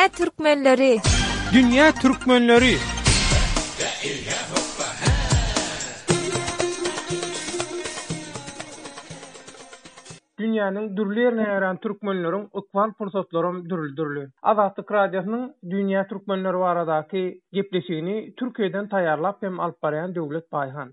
Dünya Türkmenleri. Dünya Türkmenleri. Dünýäniň dürli ýerine ýaran türkmenleriň ökwal pursatlaryň dürli. Azatlyk radiosynyň Dünya Türkmenleri baradaky gepleşigini Türkiýeden taýýarlap hem alyp barýan Döwlet Baýhan.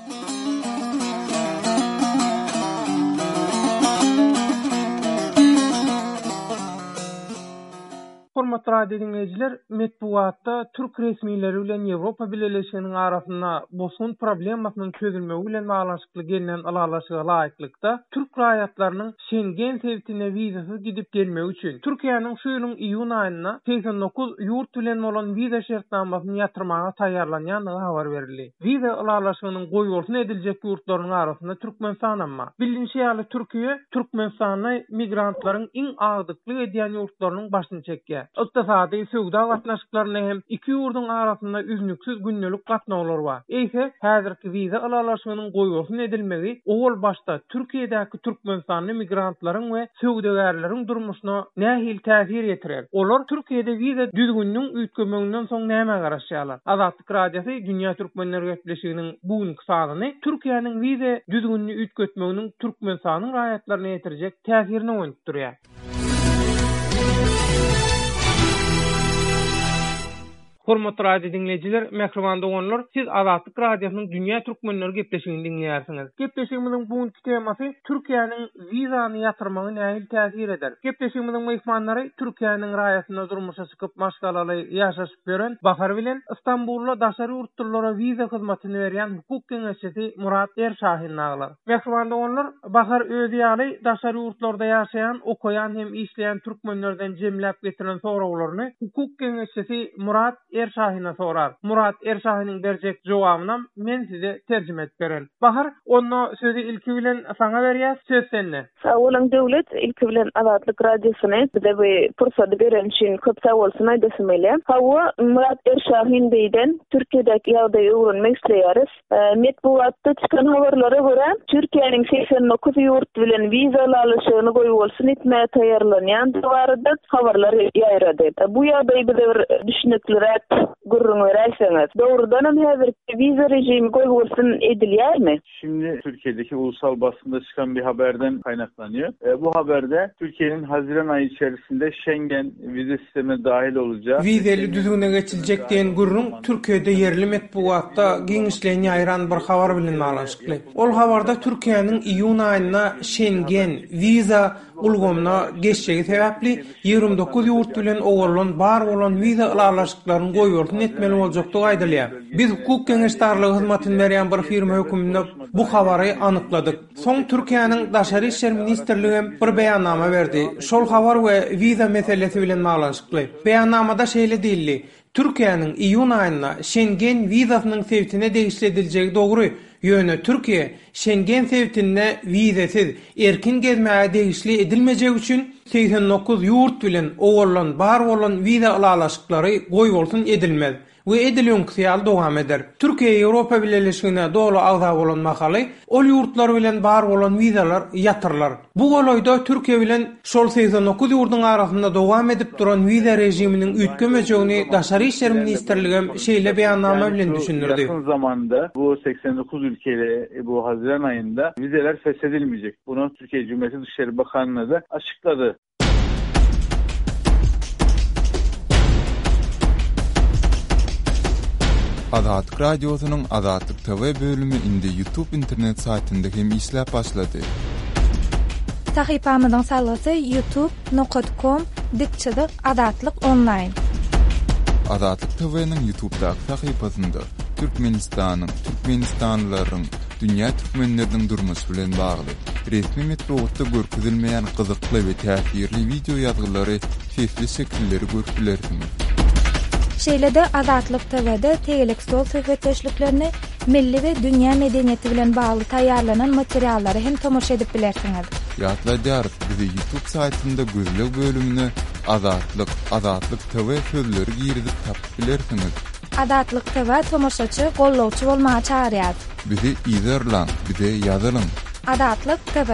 Hormatly radio dinleýijiler, medpuwatda türk resmiýetleri bilen Ýewropa Birleşiginiň arasynda boşgun problemasynyň çözülmegi bilen baglanşykly gelinen alalaşyga laýyklykda türk raýatlarynyň Schengen sebitine wizasy gidip gelmegi üçin Türkiýanyň şu ýylyň iýun aýynda 89 ýurt bilen bolan wiza şertnamasyny ýatyrmaga taýýarlanýanlygy habar berildi. Wiza alalaşygynyň goýulsyn ediljek ýurtlaryň arasynda Türkmenistan amma. Bilinçli ýaly Türkiýe Türkmenistana migrantlaryň iň agdykly edýän ýurtlarynyň başyny çekýär. Iqtisady söwda gatnaşyklaryna hem iki ýurduň arasynda üznüksiz günnelik gatnawlar bar. Eýse häzirki wiza alalaşygynyň goýulsyn edilmegi owal başda Türkiýedäki Türkmenistanyň migrantlaryň we söwdagärleriň durmuşyna nähil täsir ýetirer. Olar Türkiýede wiza düzgünlüğüň üýtgemeginden soň näme garaşýarlar? Azatlyk radiosy Dünya Türkmenleri gepleşiginiň bugünkü sanaty Türkiýanyň wiza düzgünlüğüni üýtgetmeginiň Türkmenistanyň raýatlaryna ýetirjek täsirini öňüp durýar. Hormatly radio dinleyijiler, mehriban doganlar, siz Azatlyk radiosynyň Dünya Türkmenleri gepleşigini dinleýärsiňiz. Gepleşigimiziň bugünkü temasy Türkiýanyň wizany ýatyrmagy nähil täsir eder. Gepleşigimiziň mehmanlary Türkiýanyň raýatynda durmuşa çykyp maşgalaly ýaşaşyp beren Bahar bilen Istanbulda daşary ýurtlara wiza hyzmatyny berýän hukuk geňeşçisi Murat Erşahin aglar. Mehriban doganlar, Bahar özi ýaly daşary ýurtlarda ýaşaýan, okuyan hem işleýän türkmenlerden jemläp getiren sorawlaryny hukuk geňeşçisi Murat Erşahin'e sorar. Murat Erşahin'in berjek jogabyna men size terjime edip beren. Bahar, onu sözü ilki bilen saňa berýär, söz sende. Sağ olun Döwlet, ilki bilen Azatlyk radiosyna bize bu pursat beren üçin köp sağ bolsun aýdasym gelýär. Hawa Murat Erşahin beýden Türkiýedäki ýagdaýy öwrenmek isleýäris. Medpuwatda çykan habarlara görä, Türkiýanyň 89 ýurt bilen wiza alaşygyny goýup bolsun etmäge taýýarlanýan barada habarlar ýaýrady. Bu ýagdaý bize bir düşünekli gurrun öğrenseniz. Doğrudan hem häzirki vize rejimi goýulsyn edilýärmi? Şimdi Türkiye'deki ulusal basında çıkan bir haberden kaynaklanıyor. Bu haberde Türkiye'nin Haziran ayı içerisinde Schengen vize sistemine dahil olacağı... Vizeli düzgüne geçilecek diýen gurrun Türkiye'de yerli medpuwatda giňişleýän ýaýran bir habar bilen baglanşykly. Ol habarda Türkiýanyň iýun aýynda Schengen viza ulgamna geçjegi sebäpli 29 ýurt bilen owalan bar bolan wiza alalaşyklaryny goýulsyn etmeli boljakdygy aýdylýar. Biz hukuk geňeşdarlygy hyzmatyny berýän bir firma höküminde bu habary anykladyk. Soň Türkiýanyň Daşary işler ministrligi bir beýannama berdi. Şol habar we wiza meselesi bilen baglanşykly. Beýannamada şeýle diýildi: Türkiýanyň iýun aýynda Schengen wizasynyň sebitine degişlediljegi dogry. Ýöne Türkiýe Schengen sebitine wizasiz erkin gezmäge degişli edilmejegi üçin 89 ýurt bilen owalan bar bolan wiza alalaşyklary goýulsyn edilmez. We edilýän ýaly dowam eder. Türkiýe Ýewropa Birleşigine dogry agza bolan makaly, ol ýurtlar bilen bar bolan wizalar ýatyrlar. Bu golaýda Türkiýe bilen şol 89 ýurduň arasynda dowam edip duran wiza rejiminiň üýtgemejegini Daşary işler ministrligi şeýle beýannama bilen düşündirdi. Yakın zamanda bu 89 ülkeyle bu Haziran ayında vizeler feshedilmeyecek. Bunu Türkiye Cumhuriyeti Dışişleri Bakanlığı da açıkladı. Azatlyk radiosynyň Azatlyk TV bölümi indi YouTube internet saytynda hem işläp başlady. Sahypamyzyň salasy youtube.com/azatlyk-online. Azatlyk TV-niň YouTube-daky sahypasynda Türkmenistanyň, Türkmenistanlylaryň, dünýä türkmenleriniň durmuşy bilen bagly resmi metodda görkezilmeýän gyzykly we täsirli video ýazgylary, sesli şekilleri görüpdilersiňiz. Şeýlede Azatlyk TV'de tegelik stol söhbetleşliklerini milli we dünýä medeniýeti bilen bagly taýýarlanan materiallary hem tomoşa edip bilersiňiz. Ýatlaýar, bizi YouTube saytynda gözlek bölümine Azatlyk TV sözleri girizip tapyp bilersiňiz. Azatlyk TV tomoşaçy, gollawçy bolmagy çağırýar. Bizi izlerlen, bize ýazylyň. Azatlyk TV.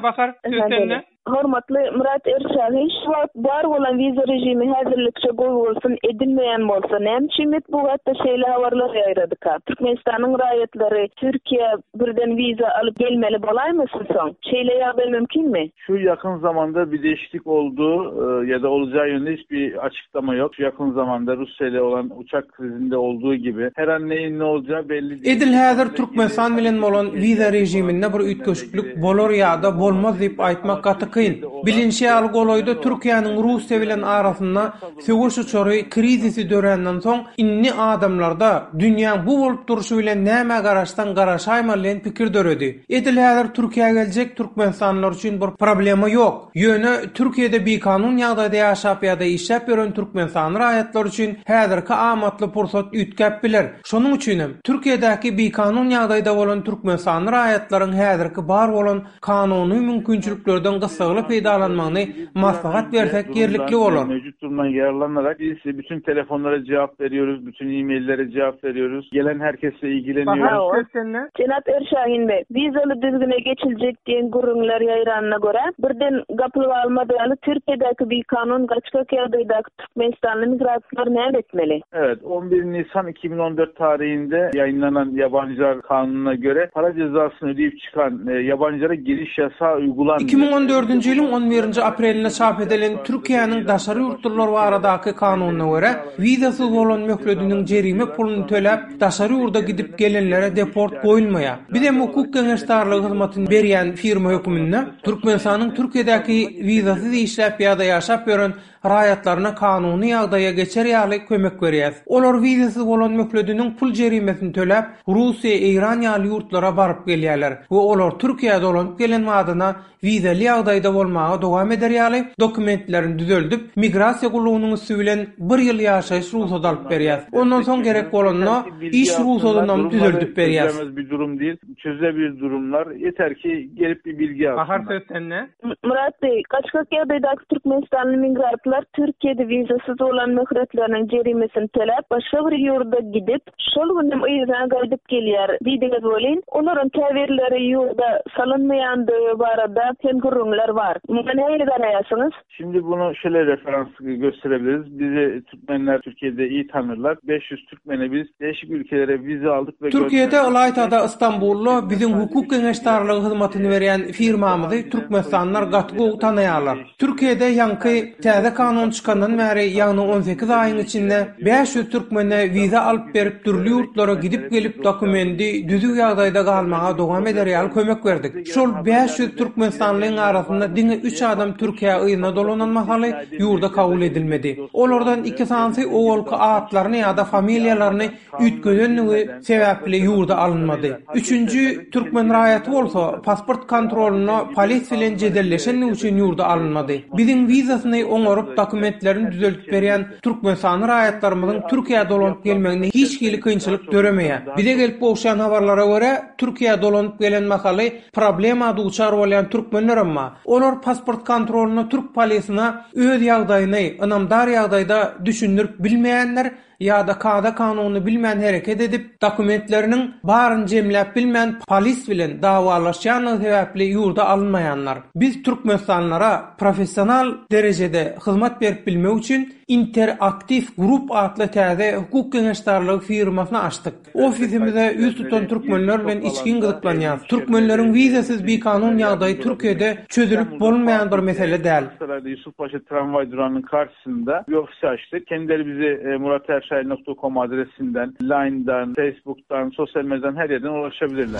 bakar söýsenle. Hormatly Murat Erşahin, şu bar bolan viza rejimi häzirlikçe goýulsun edilmeýän bolsa, näme bu hatda şeýle habarlar ýaýradyk. Türkmenistanyň raýatlary Türkiýe birden viza alyp gelmeli bolarmysyn soň? Şeýle ýagdaý mümkinmi? Şu yakın zamanda bir değişiklik oldu ya da olacağı yönünde hiçbir açıklama yok. Şu yakın zamanda Rusya ile olan uçak krizinde olduğu gibi her an neyin ne olacağı belli değil. Edil häzir Türkmenistan bilen bolan viza rejiminde bir ütköşüklük bolar ýa-da bolmaz diýip aýtmak gaty kyn. Bilinçli goloyda Türkiýanyň Rusya bilen arasynda söwüş uçary krizisi dörenden soň inni adamlarda dünýäň bu bolup duruşy bilen näme garaşdan garaşaýmaly pikir döredi. Edil häzir Türkiýe geljek Türkmenistanlar üçin bir problema yok. Ýöne Türkiýede bir kanun ýagdaýda ýaşap ýa-da işläp ýören Türkmenistan raýatlary üçin häzirki amatly pursat ütkep biler. Şonuň üçin hem Türkiýedäki bir kanun ýagdaýda bolan Türkmenistan raýatlaryň häzirki bar bolan kanuny mümkinçiliklerden gysagyly peýdalanmagyny maslahat bersek yerlikli bolar. Mevcut durumdan yararlanarak biz bütün telefonlara cevap veriyoruz, bütün e-maillere cevap veriyoruz. Gelen herkesle ilgileniyoruz. Cenap Erşahin Bey, vizaly düzgüne geçiljek diýen gurulmalar ýaýranyna görä, birden gapylyp almadaly Türkiýedäki bir kanun gaçka ýagdaýdaky Türkmenistanly migrantlar näme etmeli? Evet, 11 Nisan 2014 tarihinde yayınlanan yabancılar kanununa göre para cezasını ödeyip çıkan yabancılara giriş yasağı uygulanmıyor. 2014 ýylyň 11-nji aprelinde çap edilen Türkiýanyň daşary ýurtlar baradaky kanunyna görä, vizasyz bolan möhlediniň jerime puluny töläp daşary ýurda gidip gelenlere deport goýulmaýar. Bizim hukuk geňeşdarlygy hyzmatyny berýän firma höküminde Türkmenistanyň Türkiýedäki vizasyz işläp ýa-da ýaşap ýören raýatlaryna kanuny ýagdaýa geçer ýaly kömek berýär. Olar vizasyz bolan möhlediniň pul jerimesini töläp Russiýa, Iran ýaly ýurtlara baryp gelýärler we olar Türkiýede olan gelen madyna vizaly ýagdaýda bolmagy dowam eder ýaly dokumentlerini düzeltip migrasiýa gulugynyň üstü bilen 1 ýyl ýaşaýyş ruhsat alyp berýär. Ondan soň gerek bolanyna iş ruhsatyny düzeltip berýär. Bir durum değil, çözebilir durumlar. Yeter ki gelip bir bilgi alsınlar. Bahar söýsenle. Murat Bey, gaçka ýagdaýdaky Türkmenistanly migrantlar Türkiýede vizasyz bolan möhretleriniň jerimesini töläp başga bir ýurda gidip şol gündem ýygyna gaýdyp gelýär. Diýdiňiz bolyn, olaryň täwirleri ýurda salynmaýandygy barada hem gurulmalar var. Muňa näme garaýasyňyz? Şimdi bunu şöyle referans gösterebiliriz. Bizi Türkmenler Türkiye'de iyi tanırlar. 500 Türkmene biz değişik ülkelere vize aldık ve Türkiye'de Alaytada İstanbullu bizim hukuk geňeşdarlygy hyzmatyny berýän firmamyzy Türkmenistanlar gatgy tanaýarlar. Türkiye'de ýanky täze kanun çykandan bäri ýagny 18 aýyň içinde 500 Türkmene viza alyp berip türli ýurtlara gidip gelip dokumenti düzük ýagdaýda galmaga dowam eder ýaly kömek berdik. Şol 500 Türkmenistanlyň arasynda diňe 3 adam Türkiýe ýyna dolanan mahaly ýurda kabul edilmedi. Olardan 2 sansy owalky atlaryny ýa-da familiýalaryny ütgedenligi sebäpli ýurda alınmady. 3-nji Türkmen raýaty bolsa pasport kontroluny polis bilen jedelleşenligi üçin ýurda alınmady. Biziň vizasyny oňaryp dokumentlerini düzeltip berýän Türkmenistan raýatlarymyzyň Türkiýe dolanyp gelmegine hiç kili kynçylyk döremeýär. Bize gelip bolşan habarlara görä Türkiýe dolanyp gelen mahaly problema duçar bolan türkmenler amma olar pasport kontroluny Türk polisine öz ýagdaýyny ynamdar ýagdaýda düşündirip bilmeýänler ýa-da kada kanuny bilmän hereket edip dokumentleriniň baryny jemläp bilmän polis bilen dawalaşýanyny sebäpli ýurda alınmaýanlar. Biz Türkmenistanlara professional derejede hyzmat berip bilmek üçin interaktif grup atly täze hukuk geňeşdarlygy firmasyny açdyk. Ofisimize üst tutan türkmenler bilen içkin gyzyklanýar. Türkmenleriň vizasyz bir kanun ýagdaýy Türkiýede çözülüp bolmaýan bir mesele däl. Yusufpaşa tramvay durağının karşısında bir ofis açtık. Kendileri bizi muraterşahin.com adresinden, Line'dan, Facebook'tan, sosyal medyadan her yerden ulaşabilirler.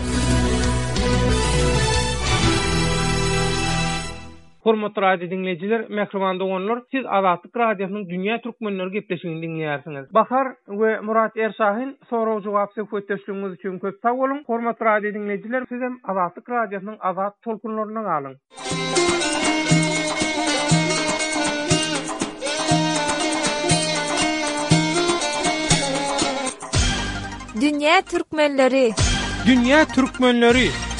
Hormatly radio dinleyijiler, mehriban doganlar, siz Azatlyk radiosynyň dünýä türkmenleri gepleşigini dinleýärsiňiz. Bahar we Murat Erşahin soraw jogap söhbetleşigimiz üçin köp sag bolun. Hormatly radio dinleyijiler, siz hem Azatlyk radiosynyň azat tolkunlaryna galyň. Dünýä türkmenleri. Dünýä türkmenleri.